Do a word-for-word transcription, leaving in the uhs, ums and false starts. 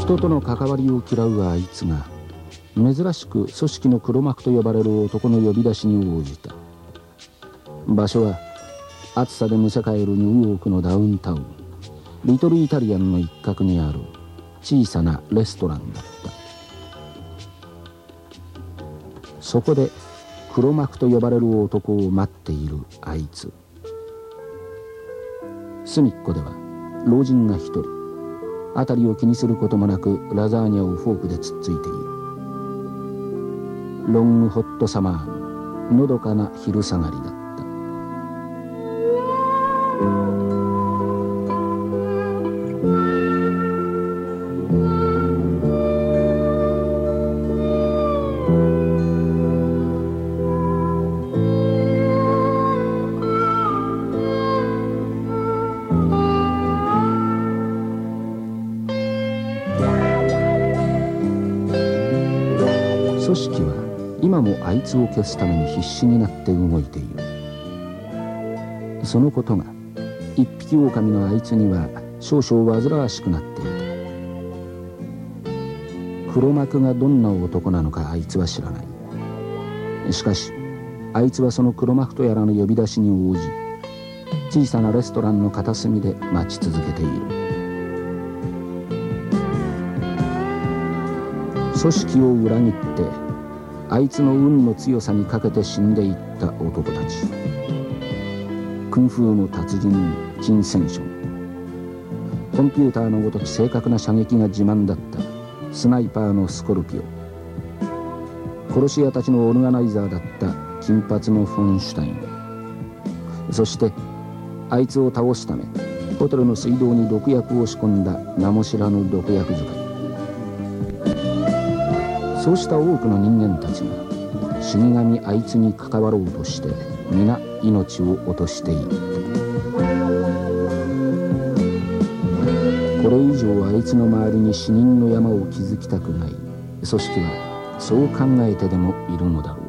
人との関わりを嫌うあいつが珍しく組織の黒幕と呼ばれる男の呼び出しに応じた。場所は暑さでむせ返るニューヨークのダウンタウンリトルイタリアンの一角にある小さなレストランだった。そこで黒幕と呼ばれる男を待っているあいつ。隅っこでは老人が一人辺りを気にすることもなくラザーニャをフォークでつっついている。ロングホットサマーののどかな昼下がりだった。組織は今もあいつを消すために必死になって動いている。そのことが一匹狼のあいつには少々煩わしくなっていた。黒幕がどんな男なのかあいつは知らない。しかしあいつはその黒幕とやらの呼び出しに応じ小さなレストランの片隅で待ち続けている。組織を裏切ってあいつの運の強さにかけて死んでいった男たち。クンフーの達人陳戦書、コンピューターのごとき正確な射撃が自慢だったスナイパーのスコルピオ、殺し屋たちのオルガナイザーだった金髪のフォンシュタイン、そしてあいつを倒すためホテルの水道に毒薬を仕込んだ名も知らぬ毒薬使い。そうした多くの人間たちが死神あいつに関わろうとして皆命を落としている。これ以上あいつの周りに死人の山を築きたくない組織はそう考えてでもいるのだろう。